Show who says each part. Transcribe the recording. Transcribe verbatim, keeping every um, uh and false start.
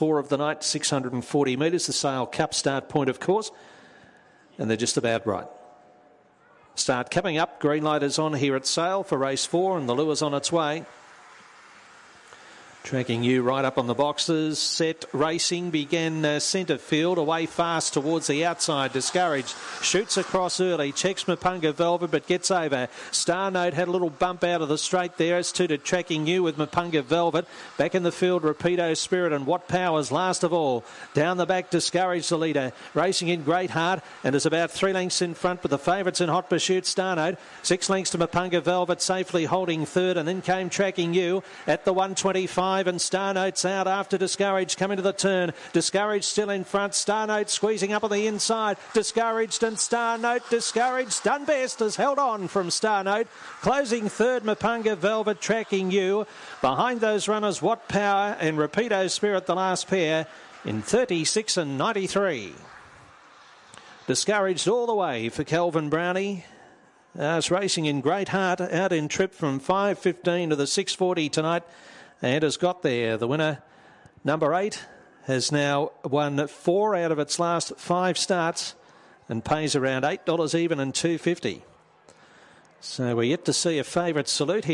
Speaker 1: four of the night, six hundred forty metres. The Sale Cup start point, of course. And they're just about right. Start coming up. Green light is on here at Sale for race four, and the lure's on its way. Tracking you right up on the boxes. Set racing began uh, centre field, away fast towards the outside. Discouraged, shoots across early, checks Mapunga Velvet but gets over. Star Note had a little bump out of the straight there as to, to Tracking you with Mapunga Velvet. Back in the field, Rapido Spirit and What Powers last of all. Down the back, Discouraged the leader. Racing in Great Heart and is about three lengths in front with the favourites in hot pursuit. Star Note, six lengths to Mapunga Velvet, safely holding third, and then came Tracking you at the one twenty-five. And Star Note's out after Discouraged coming to the turn. Discouraged still in front. Star Note squeezing up on the inside. Discouraged and Star Note. Discouraged done best has held on from Star Note. Closing third, Mapunga Velvet. Tracking you. Behind those runners, What Power and Rapido Spirit, the last pair, in thirty-six and ninety-three. Discouraged all the way for Kelvin Brownie. Uh, it's racing in Great Heart, out in trip from five fifteen to the six forty tonight. And has got there. The winner, number eight, has now won four out of its last five starts and pays around eight dollars even and two fifty. So we're yet to see a favourite salute here.